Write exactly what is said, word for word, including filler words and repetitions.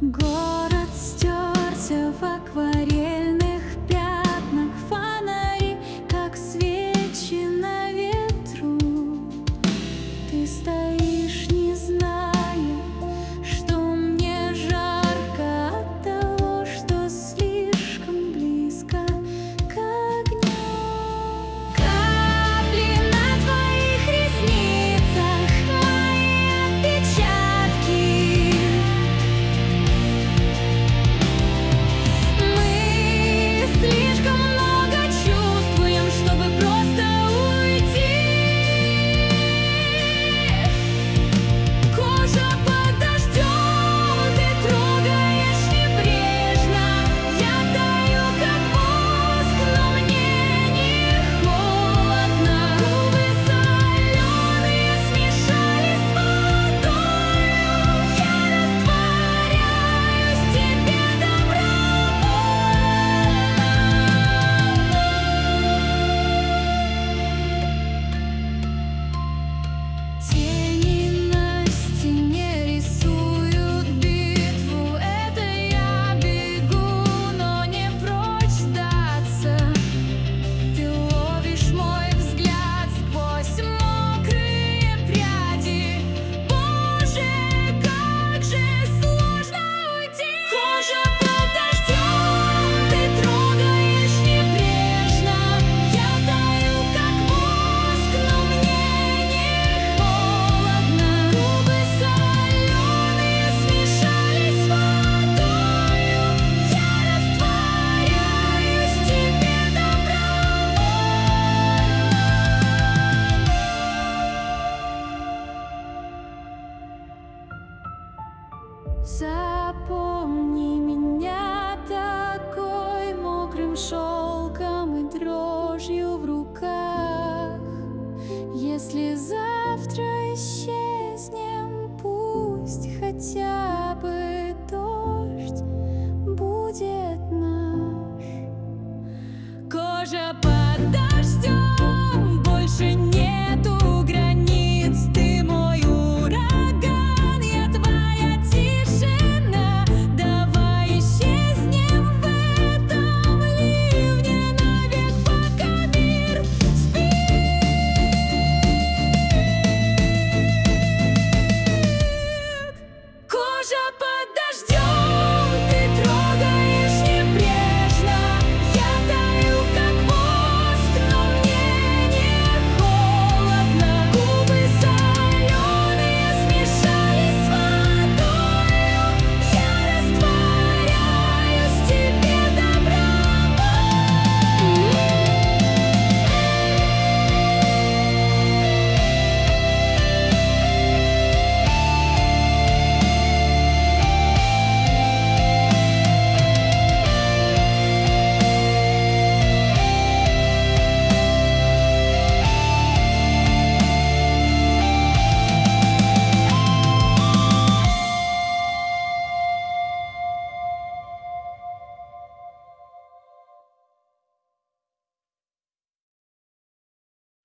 Город стерся в акварельных пятнах, фонари, как свечи на ветру. Ты стоишь, не зная, что мне жарко от того, что слишком близко к огню. Капли на твоих ресницах, мои отпечатки. Мы слишком много чувствуем, чтобы просто уйти. Кожа под дождем, ты трогаешь небрежно. Я таю, как воск, но мне не холодно. Губы соленые смешались с водою. Я растворяюсь в тебе добровольно. Тени на стене рисуют битву. Это я бегу, но не прочь сдаться. Ты ловишь мой взгляд сквозь мокрые пряди. Боже, как же сложно уйти. Кожа под дождем, ты трогаешь небрежно. Я таю, как воск, но мне не холодно. Губы соленые смешались с водою. Я растворяюсь в тебе добровольно. Запомни меня такой, мокрым шелком и дрожью в руках. Если завтра исчезнем, пусть хотя бы дождь будет наш. Кожа под